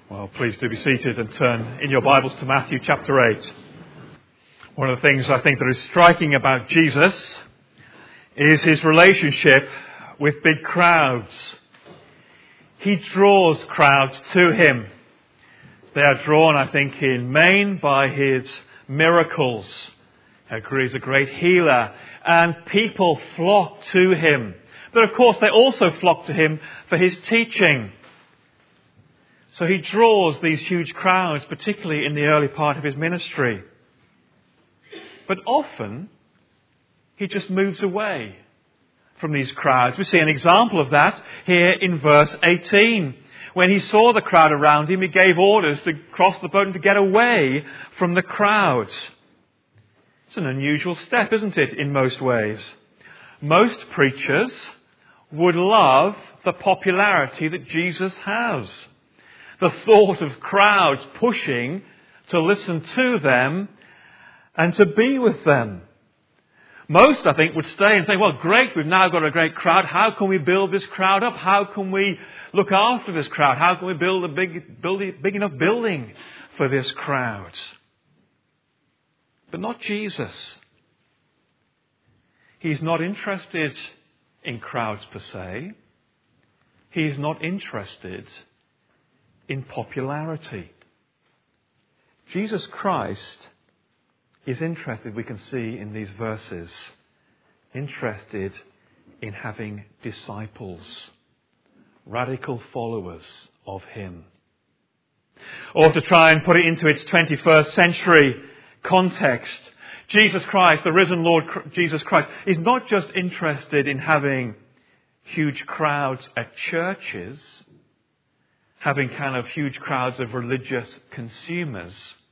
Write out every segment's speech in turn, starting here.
Well, please do be seated and turn in your Bibles to Matthew chapter 8. One of the things I think that is striking about Jesus is his relationship with big crowds. He draws crowds to him. They are drawn, I think, in main by his miracles. He's a great healer, and people flock to him. But of course, they also flock to him for his teaching. So he draws these huge crowds, particularly in the early part of his ministry. But often, he just moves away from these crowds. We see an example of that here in verse 18. When he saw the crowd around him, he gave orders to cross the boat and to get away from the crowds. It's an unusual step, isn't it, in most ways? Most preachers would love the popularity that Jesus has. The thought of crowds pushing to listen to them and to be with them. Most, I think, would stay and think, well, great, we've now got a great crowd. How can we build this crowd up? How can we look after this crowd? How can we build a big enough building for this crowd? But not Jesus. He's not interested in crowds per se. He's not interested in popularity. Jesus Christ is interested, we can see in these verses, interested in having disciples, radical followers of him. Or to try and put it into its 21st century context, Jesus Christ, the risen Lord Jesus Christ, is not just interested in having huge crowds at churches, having kind of huge crowds of religious consumers.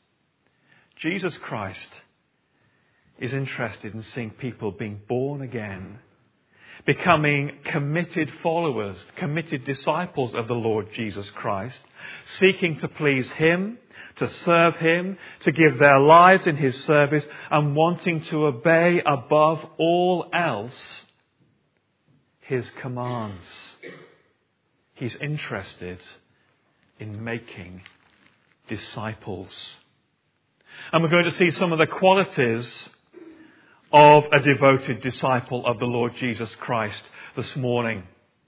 Jesus Christ is interested in seeing people being born again, becoming committed followers, committed disciples of the Lord Jesus Christ, seeking to please him, to serve him, to give their lives in his service, and wanting to obey above all else his commands. He's interested in making disciples. And we're going to see some of the qualities of a devoted disciple of the Lord Jesus Christ this morning.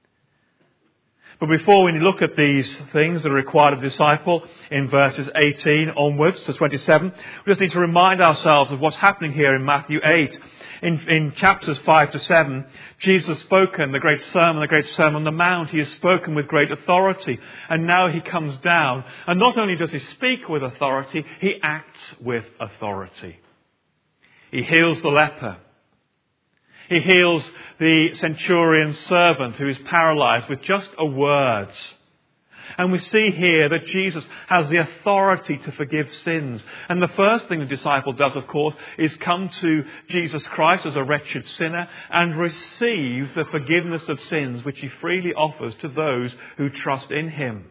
But before we look at these things that are required of a disciple in verses 18 onwards to 27, we just need to remind ourselves of what's happening here in Matthew 8. In chapters 5 to 7, Jesus has spoken the great Sermon on the Mount. He has spoken with great authority. And now he comes down. And not only does he speak with authority, he acts with authority. He heals the leper. He heals the centurion's servant who is paralyzed with just a word. And we see here that Jesus has the authority to forgive sins. And the first thing the disciple does, of course, is come to Jesus Christ as a wretched sinner and receive the forgiveness of sins which he freely offers to those who trust in him.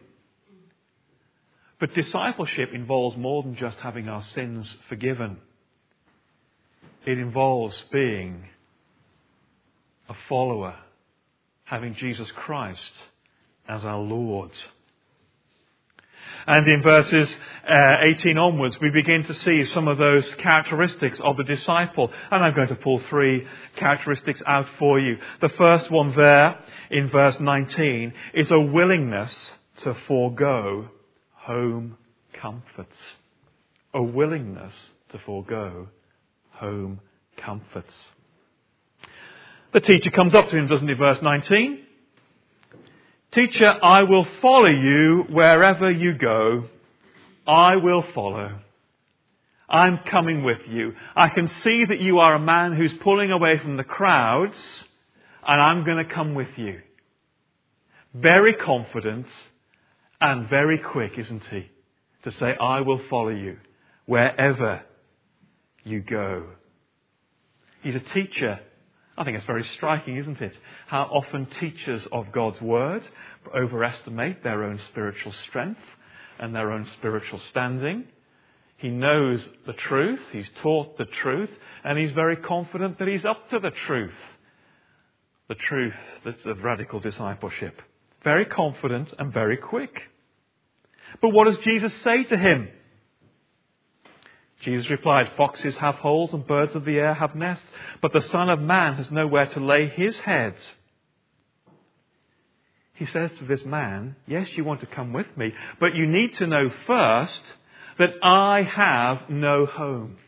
But discipleship involves more than just having our sins forgiven. It involves being a follower, having Jesus Christ as our Lord. And in verses 18 onwards, we begin to see some of those characteristics of the disciple. And I'm going to pull 3 characteristics out for you. The first one there, in verse 19, is a willingness to forego home comforts. A willingness to forego home comforts. The teacher comes up to him, doesn't he, verse 19? Teacher, I will follow you wherever you go. I will follow. I'm coming with you. I can see that you are a man who's pulling away from the crowds, and I'm going to come with you. Very confident and very quick, isn't he? To say, I will follow you wherever you go. He's a teacher. I think it's very striking, isn't it? How often teachers of God's Word overestimate their own spiritual strength and their own spiritual standing. He knows the truth, he's taught the truth, and he's very confident that he's up to the truth. The truth that's of radical discipleship. Very confident and very quick. But what does Jesus say to him? Jesus replied, "Foxes have holes and birds of the air have nests, but the Son of Man has nowhere to lay his head." He says to this man, yes, you want to come with me, but you need to know first that I have no home.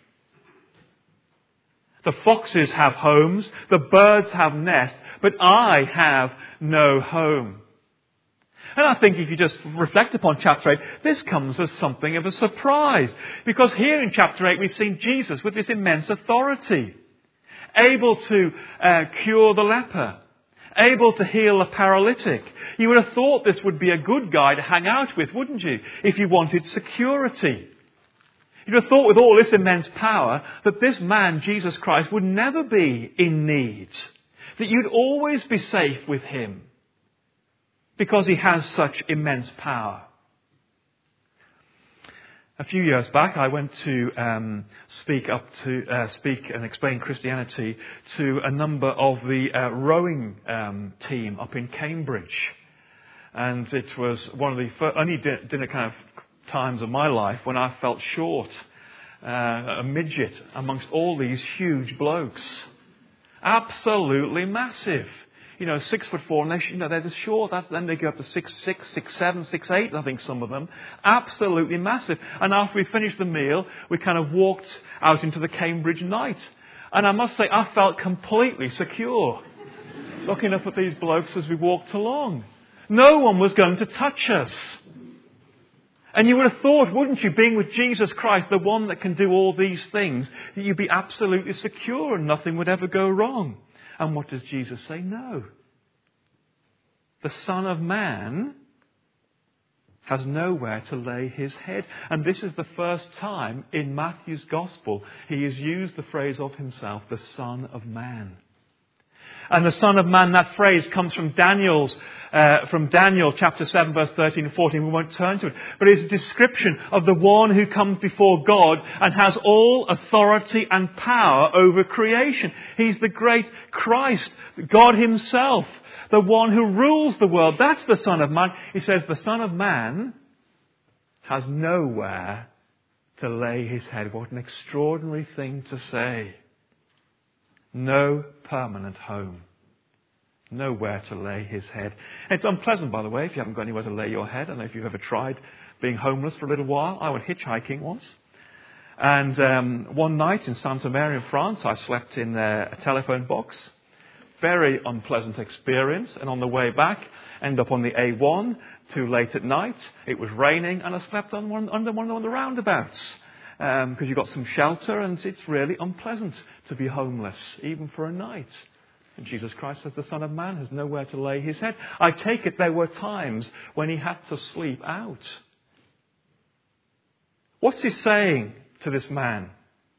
The foxes have homes, the birds have nests, but I have no home. And I think if you just reflect upon chapter 8, this comes as something of a surprise. Because here in chapter 8 we've seen Jesus with this immense authority, able to cure the leper, able to heal a paralytic. You would have thought this would be a good guy to hang out with, wouldn't you, if you wanted security. You'd have thought with all this immense power that this man, Jesus Christ, would never be in need, that you'd always be safe with him because he has such immense power. A few years back, I went to speak and explain Christianity to a number of the rowing team up in Cambridge. And it was one of the only dinner kind of times of my life when I felt short, a midget amongst all these huge blokes. Absolutely massive. 6'4", and they're just short. Then they go up to 6'6", 6'7", 6'8", I think some of them. Absolutely massive. And after we finished the meal, we kind of walked out into the Cambridge night. And I must say, I felt completely secure, looking up at these blokes as we walked along. No one was going to touch us. And you would have thought, wouldn't you, being with Jesus Christ, the one that can do all these things, that you'd be absolutely secure and nothing would ever go wrong. And what does Jesus say? No. The Son of Man has nowhere to lay his head. And this is the first time in Matthew's Gospel he has used the phrase of himself, the Son of Man. And the Son of Man, that phrase comes from Daniel chapter 7 verse 13 and 14. We won't turn to it. But it's a description of the one who comes before God and has all authority and power over creation. He's the great Christ, God himself, the one who rules the world. That's the Son of Man. He says the Son of Man has nowhere to lay his head. What an extraordinary thing to say. No permanent home. Nowhere to lay his head. It's unpleasant, by the way, if you haven't got anywhere to lay your head. I don't know if you've ever tried being homeless for a little while. I went hitchhiking once. And one night in Saint-Omer in France, I slept in a telephone box. Very unpleasant experience. And on the way back, ended up on the A1, too late at night. It was raining, and I slept under one of the roundabouts. Because you've got some shelter, and it's really unpleasant to be homeless, even for a night. And Jesus Christ says the Son of Man has nowhere to lay his head. I take it there were times when he had to sleep out. What's he saying to this man?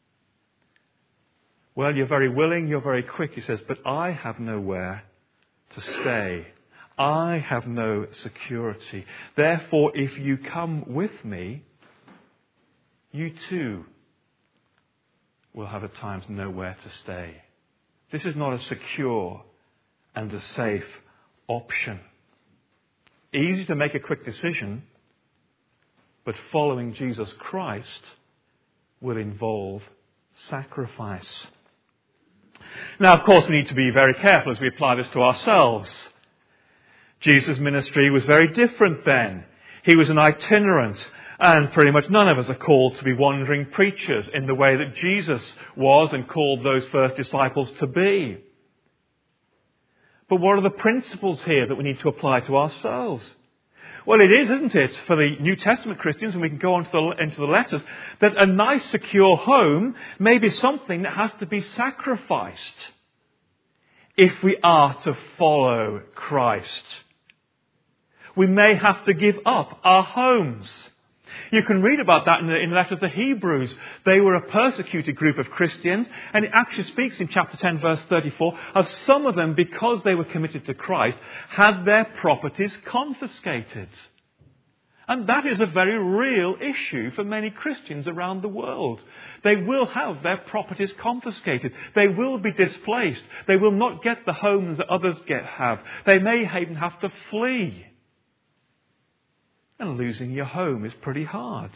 Well, you're very willing, you're very quick, he says, but I have nowhere to stay. I have no security. Therefore, if you come with me, you too will have at times nowhere to stay. This is not a secure and a safe option. Easy to make a quick decision, but following Jesus Christ will involve sacrifice. Now, of course, we need to be very careful as we apply this to ourselves. Jesus' ministry was very different then. He was an itinerant. And pretty much none of us are called to be wandering preachers in the way that Jesus was and called those first disciples to be. But what are the principles here that we need to apply to ourselves? Well, it is, isn't it, for the New Testament Christians, and we can go on into the letters, that a nice, secure home may be something that has to be sacrificed if we are to follow Christ. We may have to give up our homes. You can read about that in the letter of the Hebrews. They were a persecuted group of Christians, and it actually speaks in chapter 10 verse 34 of some of them, because they were committed to Christ, had their properties confiscated. And that is a very real issue for many Christians around the world. They will have their properties confiscated. They will be displaced. They will not get the homes that others have. They may even have to flee. And losing your home is pretty hard.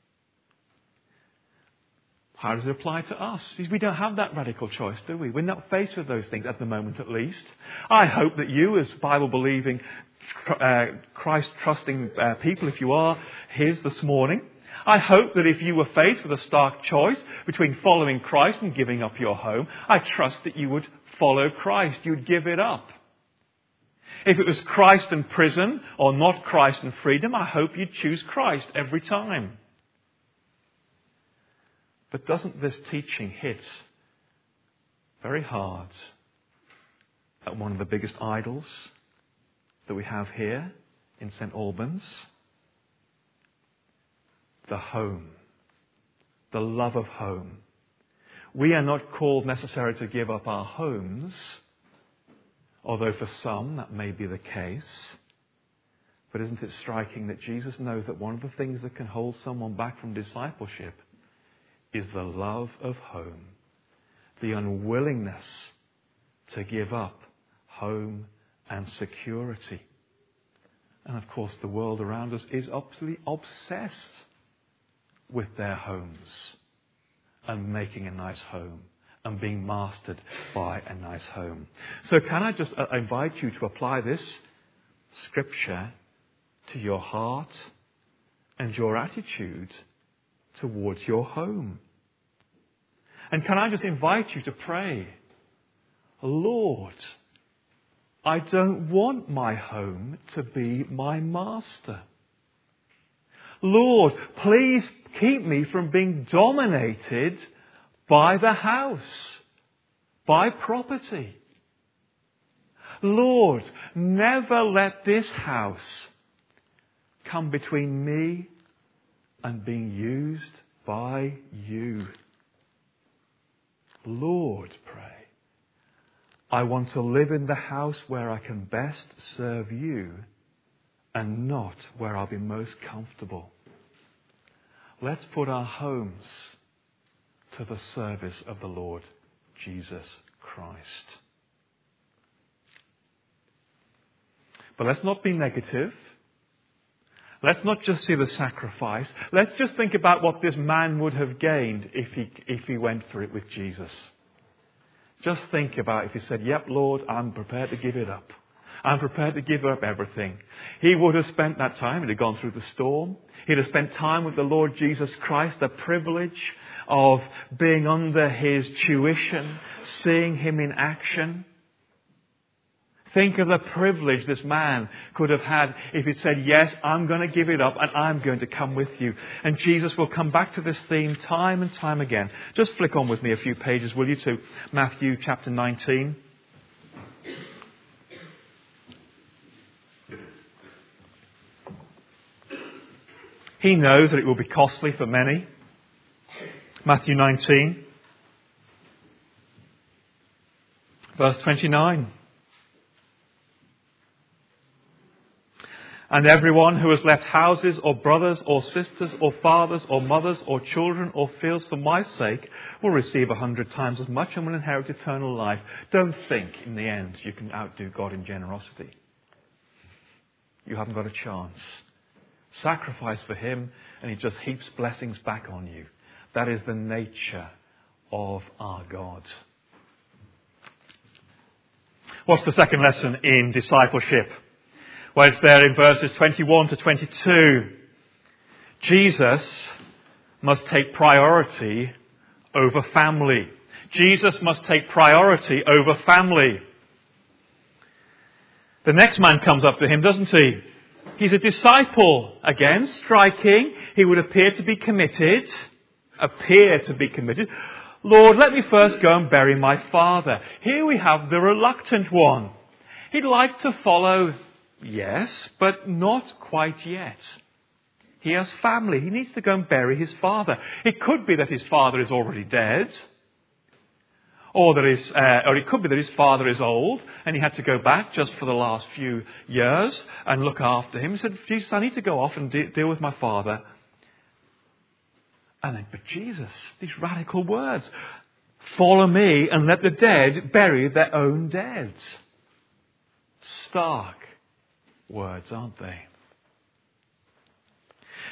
How does it apply to us? We don't have that radical choice, do we? We're not faced with those things at the moment, at least. I hope that you, as Bible-believing, Christ-trusting people, if you are His this morning, I hope that if you were faced with a stark choice between following Christ and giving up your home, I trust that you would follow Christ. You'd give it up. If it was Christ and prison or not Christ and freedom, I hope you'd choose Christ every time. But doesn't this teaching hit very hard at one of the biggest idols that we have here in St. Albans? The home. The love of home. We are not called necessarily to give up our homes, although for some that may be the case. But isn't it striking that Jesus knows that one of the things that can hold someone back from discipleship is the love of home, the unwillingness to give up home and security. And of course, the world around us is absolutely obsessed with their homes and making a nice home and being mastered by a nice home. So can I just invite you to apply this scripture to your heart and your attitude towards your home? And can I just invite you to pray, Lord, I don't want my home to be my master. Lord, please keep me from being dominated by the house, by property. Lord, never let this house come between me and being used by you. Lord, pray, I want to live in the house where I can best serve you and not where I'll be most comfortable. Let's put our homes to the service of the Lord Jesus Christ. But let's not be negative. Let's not just see the sacrifice. Let's just think about what this man would have gained if he went for it with Jesus. Just think about if he said, yep, Lord, I'm prepared to give it up. I'm prepared to give up everything. He would have spent that time. He'd have gone through the storm. He'd have spent time with the Lord Jesus Christ, the privilege of being under His tuition, seeing Him in action. Think of the privilege this man could have had if he'd said, yes, I'm going to give it up and I'm going to come with you. And Jesus will come back to this theme time and time again. Just flick on with me a few pages, will you, to Matthew chapter 19. He knows that it will be costly for many. Matthew 19, verse 29. And everyone who has left houses or brothers or sisters or fathers or mothers or children or fields for my sake will receive 100 times as much and will inherit eternal life. Don't think in the end you can outdo God in generosity. You haven't got a chance. Sacrifice for Him and He just heaps blessings back on you. That is the nature of our God. What's the second lesson in discipleship? Well, it's there in verses 21 to 22. Jesus must take priority over family. Jesus must take priority over family. The next man comes up to Him, doesn't he? He's a disciple. Again, striking. He would appear to be committed. Lord, let me first go and bury my father. Here we have the reluctant one. He'd like to follow, yes, but not quite yet. He has family. He needs to go and bury his father. It could be that his father is already dead. Or it could be that his father is old and he had to go back just for the last few years and look after him. He said, Jesus, I need to go off and deal with my father. And then, but Jesus, these radical words, follow me and let the dead bury their own dead. Stark words, aren't they?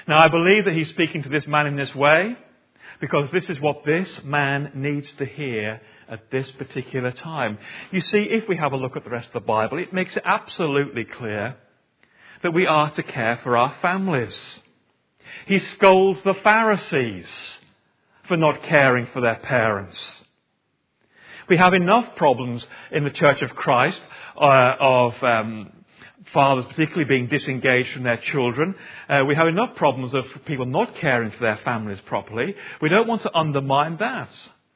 Now, I believe that he's speaking to this man in this way because this is what this man needs to hear at this particular time. You see, if we have a look at the rest of the Bible, it makes it absolutely clear that we are to care for our families. He scolds the Pharisees for not caring for their parents. We have enough problems in the Church of Christ of fathers particularly being disengaged from their children. We have enough problems of people not caring for their families properly. We don't want to undermine that.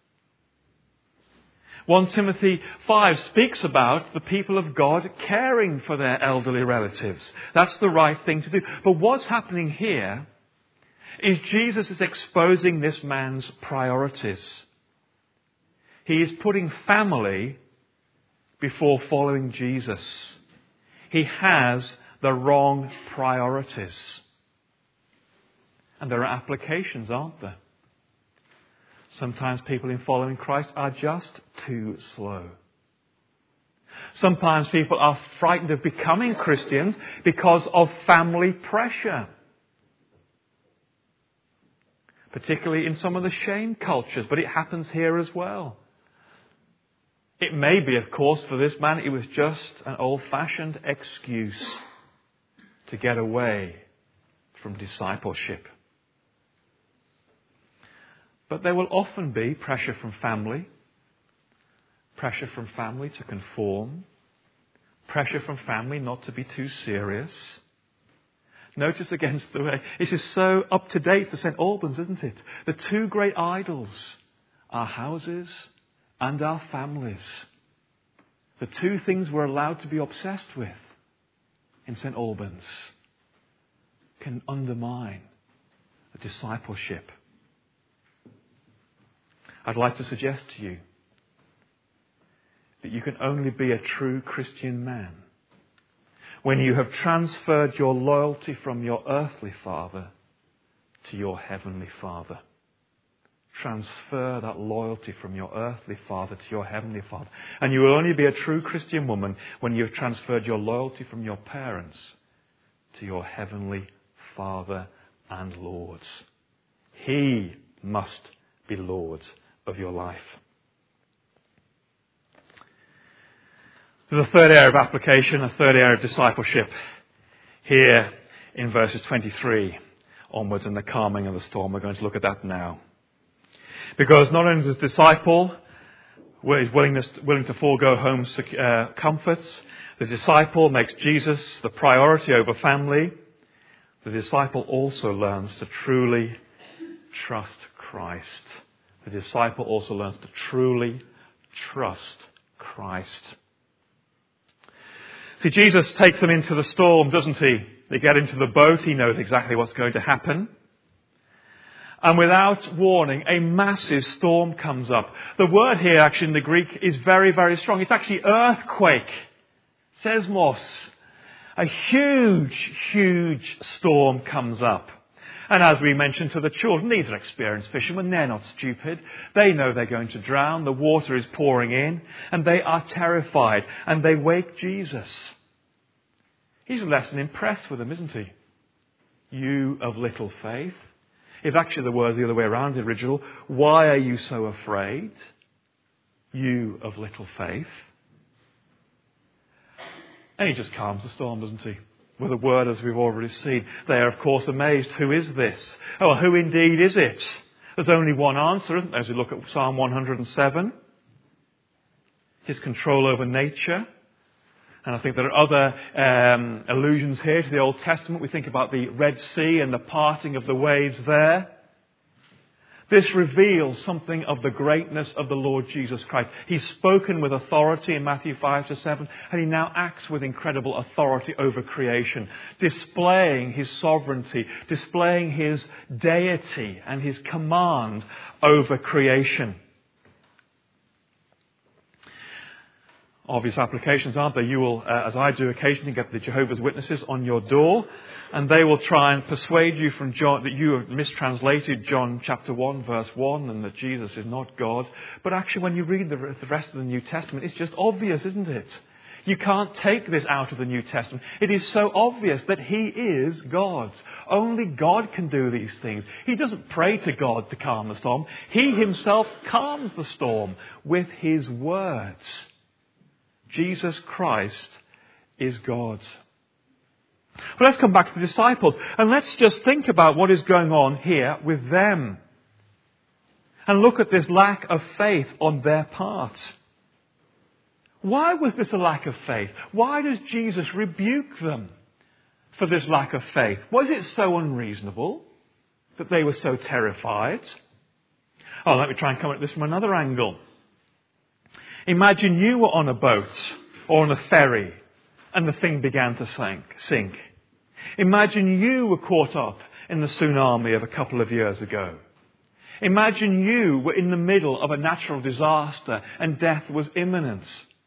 1 Timothy 5 speaks about the people of God caring for their elderly relatives. That's the right thing to do. But what's happening here is Jesus is exposing this man's priorities. He is putting family before following Jesus. He has the wrong priorities. And there are applications, aren't there? Sometimes people in following Christ are just too slow. Sometimes people are frightened of becoming Christians because of family pressure. Particularly in some of the shame cultures, but it happens here as well. It may be, of course, for this man, it was just an old-fashioned excuse to get away from discipleship. But there will often be pressure from family to conform, pressure from family not to be too serious. Notice against the way, this is so up to date for St. Albans, isn't it? The two great idols, our houses and our families. The two things we're allowed to be obsessed with in St. Albans can undermine the discipleship. I'd like to suggest to you that you can only be a true Christian man when you have transferred your loyalty from your earthly father to your heavenly Father. Transfer that loyalty from your earthly father to your heavenly Father. And you will only be a true Christian woman when you've transferred your loyalty from your parents to your heavenly Father and Lord. He must be Lord of your life. There's a third area of application, a third area of discipleship here in verses 23 onwards in the calming of the storm. We're going to look at that now. Because not only does this disciple is willing to forego home comforts, the disciple makes Jesus the priority over family. The disciple also learns to truly trust Christ. The disciple also learns to truly trust Christ. See, Jesus takes them into the storm, doesn't he? They get into the boat. He knows exactly what's going to happen. And without warning, a massive storm comes up. The word here actually in the Greek is very, very strong. It's actually earthquake. Seismos. A huge, huge storm comes up. And as we mentioned to the children, these are experienced fishermen. They're not stupid. They know they're going to drown. The water is pouring in. And they are terrified. And they wake Jesus. He's less than impressed with them, isn't he? You of little faith. If actually the word's the other way around, the original. Why are you so afraid? You of little faith. And he just calms the storm, doesn't he? With a word, as we've already seen. They are, of course, amazed. Who is this? Oh, who indeed is it? There's only one answer, isn't there, as we look at Psalm 107. His control over nature. And I think there are other allusions here to the Old Testament. We think about the Red Sea and the parting of the waves there. This reveals something of the greatness of the Lord Jesus Christ. He's spoken with authority in Matthew 5-7, and he now acts with incredible authority over creation, displaying his sovereignty, displaying his deity and his command over creation. Obvious applications, aren't there? You will, as I do occasionally, get the Jehovah's Witnesses on your door, and they will try and persuade you from John that you have mistranslated John chapter 1 verse 1 and that Jesus is not God. But actually when you read the rest of the New Testament, it's just obvious, isn't it? You can't take this out of the New Testament. It is so obvious that He is God. Only God can do these things. He doesn't pray to God to calm the storm. He Himself calms the storm with His words. Jesus Christ is God. But let's come back to the disciples and let's just think about what is going on here with them. And look at this lack of faith on their part. Why was this a lack of faith? Why does Jesus rebuke them for this lack of faith? Was it so unreasonable that they were so terrified? Oh, let me try and come at this from another angle. Imagine you were on a boat or on a ferry and the thing began to sink. Imagine you were caught up in the tsunami of a couple of years ago. Imagine you were in the middle of a natural disaster and death was imminent.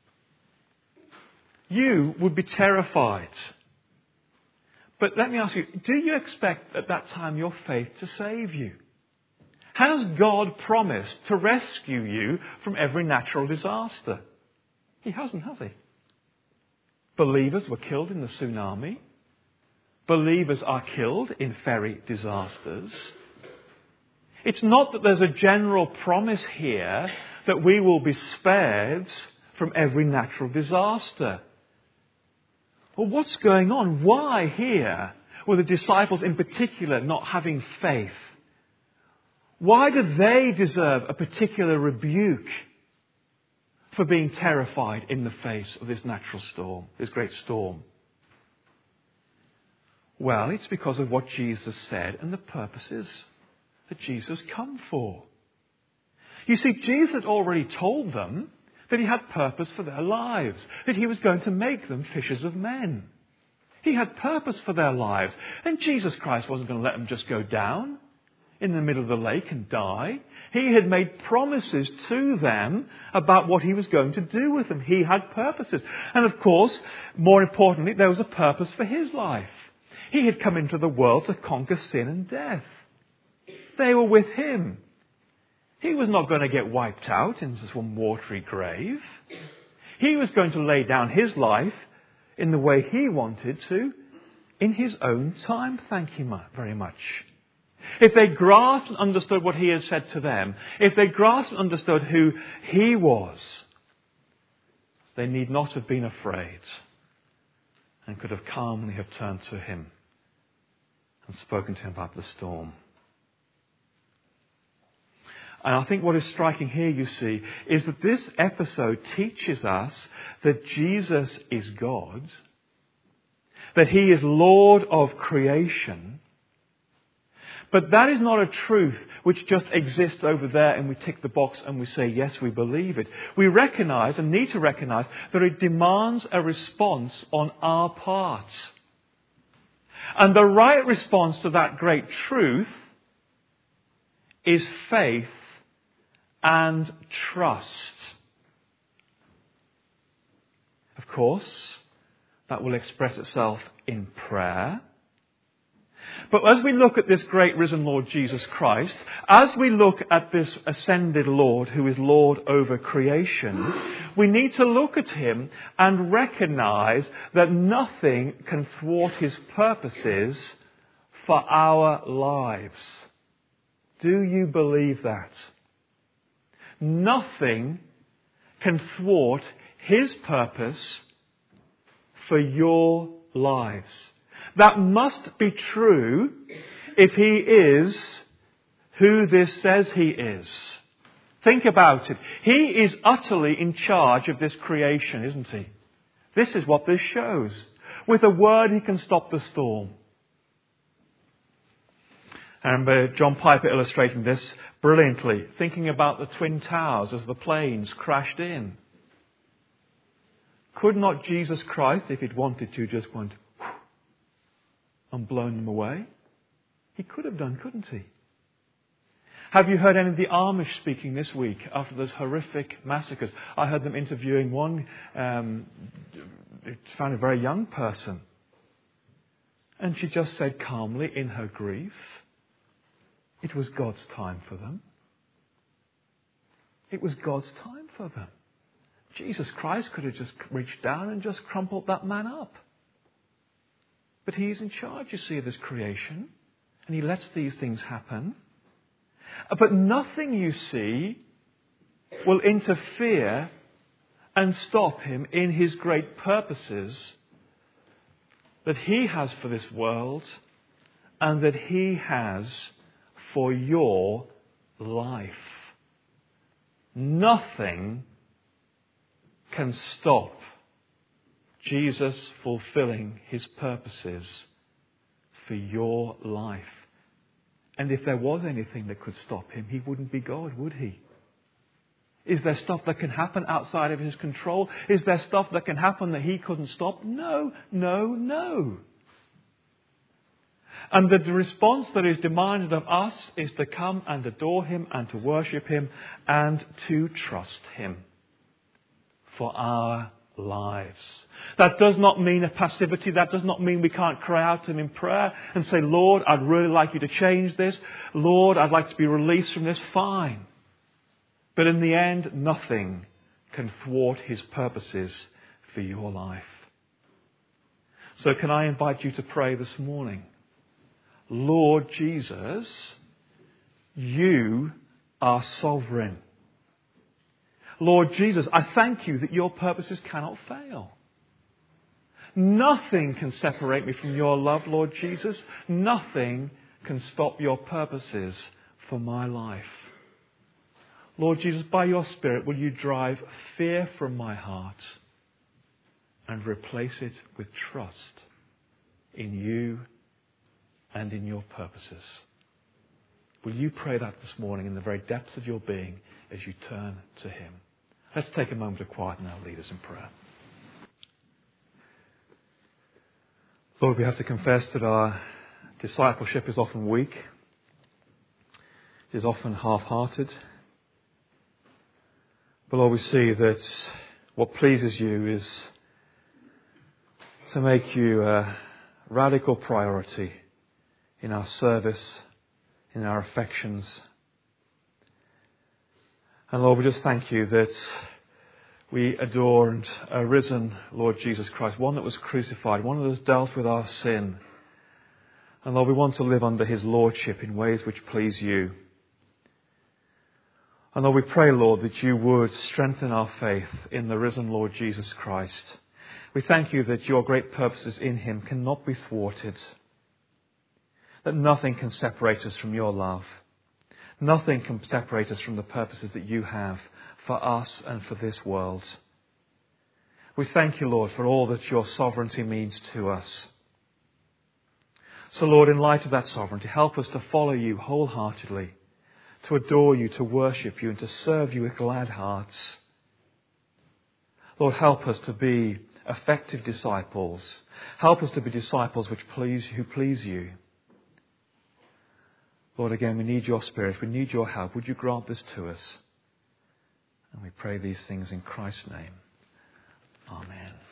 You would be terrified. But let me ask you, do you expect at that time your faith to save you? Has God promised to rescue you from every natural disaster? He hasn't, has He? Believers were killed in the tsunami. Believers are killed in ferry disasters. It's not that there's a general promise here that we will be spared from every natural disaster. Well, what's going on? Why here were the disciples in particular not having faith? Why do they deserve a particular rebuke for being terrified in the face of this natural storm, this great storm? Well, it's because of what Jesus said and the purposes that Jesus come for. You see, Jesus had already told them that He had purpose for their lives, that He was going to make them fishers of men. He had purpose for their lives, and Jesus Christ wasn't going to let them just go down in the middle of the lake and die. He had made promises to them about what He was going to do with them. He had purposes. And of course, more importantly, there was a purpose for His life. He had come into the world to conquer sin and death. They were with Him. He was not going to get wiped out in some watery grave. He was going to lay down His life in the way He wanted to, in His own time. Thank you very much. If they grasped and understood what He had said to them, if they grasped and understood who He was, they need not have been afraid and could have calmly have turned to Him and spoken to Him about the storm. And I think what is striking here, you see, is that this episode teaches us that Jesus is God, that He is Lord of creation. But that is not a truth which just exists over there and we tick the box and we say, yes, we believe it. We recognize and need to recognize that it demands a response on our part. And the right response to that great truth is faith and trust. Of course, that will express itself in prayer. But as we look at this great risen Lord Jesus Christ, as we look at this ascended Lord who is Lord over creation, we need to look at Him and recognize that nothing can thwart His purposes for our lives. Do you believe that? Nothing can thwart His purpose for your lives. That must be true if He is who this says He is. Think about it. He is utterly in charge of this creation, isn't He? This is what this shows. With a word, He can stop the storm. I remember John Piper illustrating this brilliantly, thinking about the Twin Towers as the planes crashed in. Could not Jesus Christ, if He'd wanted to, just went and blown them away? He could have done, couldn't He? Have you heard any of the Amish speaking this week after those horrific massacres? I heard them interviewing one, it found a very young person. And she just said calmly in her grief, it was God's time for them. It was God's time for them. Jesus Christ could have just reached down and just crumpled that man up. But he's in charge, you see, of this creation. And he lets these things happen. But nothing, you see, will interfere and stop him in his great purposes that he has for this world and that he has for your life. Nothing can stop Jesus fulfilling his purposes for your life. And if there was anything that could stop him, he wouldn't be God, would he? Is there stuff that can happen outside of his control? Is there stuff that can happen that he couldn't stop? No, no, no. And the response that is demanded of us is to come and adore him and to worship him and to trust him for our lives. That does not mean a passivity. That does not mean we can't cry out to him in prayer and say, Lord, I'd really like you to change this. Lord, I'd like to be released from this. Fine. But in the end, nothing can thwart his purposes for your life. So can I invite you to pray this morning? Lord Jesus, you are sovereign. Lord Jesus, I thank you that your purposes cannot fail. Nothing can separate me from your love, Lord Jesus. Nothing can stop your purposes for my life. Lord Jesus, by your Spirit, will you drive fear from my heart and replace it with trust in you and in your purposes? Will you pray that this morning in the very depths of your being as you turn to him? Let's take a moment of quiet and our leaders in prayer. Lord, we have to confess that our discipleship is often weak, is often half-hearted. But Lord, we see that what pleases you is to make you a radical priority in our service, in our affections. And Lord, we just thank you that we adore a risen Lord Jesus Christ, one that was crucified, one that has dealt with our sin. And Lord, we want to live under his lordship in ways which please you. And Lord, we pray, Lord, that you would strengthen our faith in the risen Lord Jesus Christ. We thank you that your great purposes in him cannot be thwarted, that nothing can separate us from your love. Nothing can separate us from the purposes that you have for us and for this world. We thank you, Lord, for all that your sovereignty means to us. So, Lord, in light of that sovereignty, help us to follow you wholeheartedly, to adore you, to worship you, and to serve you with glad hearts. Lord, help us to be effective disciples. Help us to be disciples who please you. Lord, again, we need your Spirit. We need your help. Would you grant this to us? And we pray these things in Christ's name. Amen.